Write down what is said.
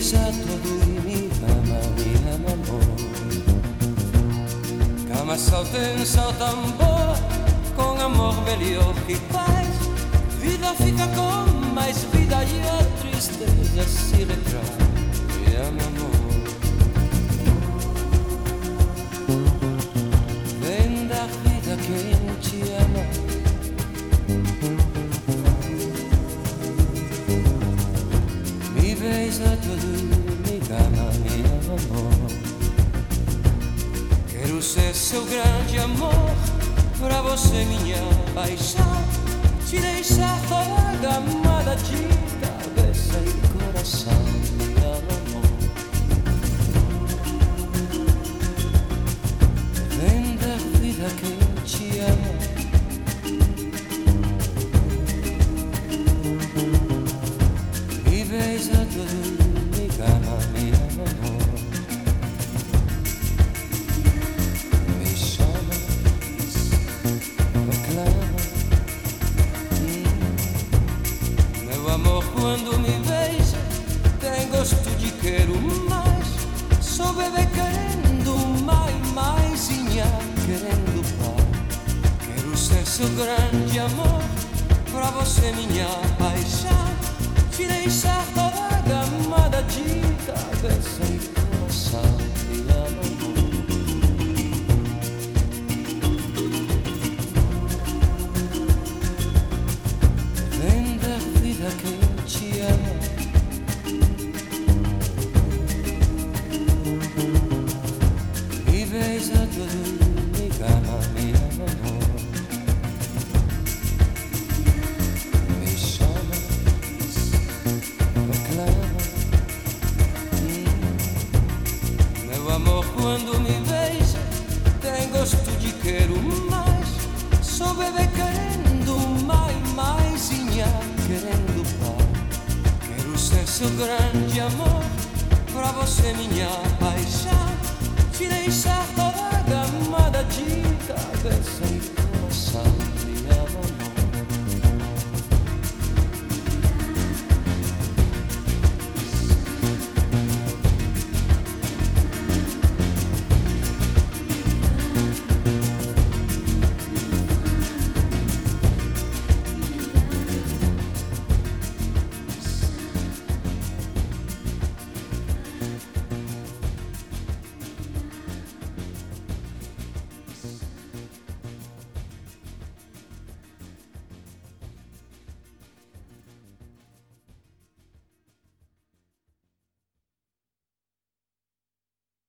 beija todo e me ama amor. Cama salta boa, com amor melhor que paz. Vida fica com mais vida e a tristeza se retrai. Me ama amor. Vem da vida quem te ama. Me beija todo, me ama amor. Quero ser seu grande amor, pra você minha paixão. Te deixar toda gamada de cabeça e coração. Me ama amor. Vem da vida quem te ama. Me beija todo, me ama amor. Me chama, reclama. Meu amor, quando me beija, tem gosto de quero mais. Sou bebê querendo mais, inha querendo pai. Quero ser seu grande amor, pra você minha paixão. Te deixar toda gamada de cabeça e coração. Me ama amor. Vem da vida quem te ama. Me beija todo, me ama amor. Me chama, reclama. Meu amor, quando me beija, tem gosto de quero mais. Sou bebê querendo mais, inha querendo pai. Quero ser seu grande amor, pra você minha paixão. Te deixar toda gamada de cabeça e coração. Me ama amor.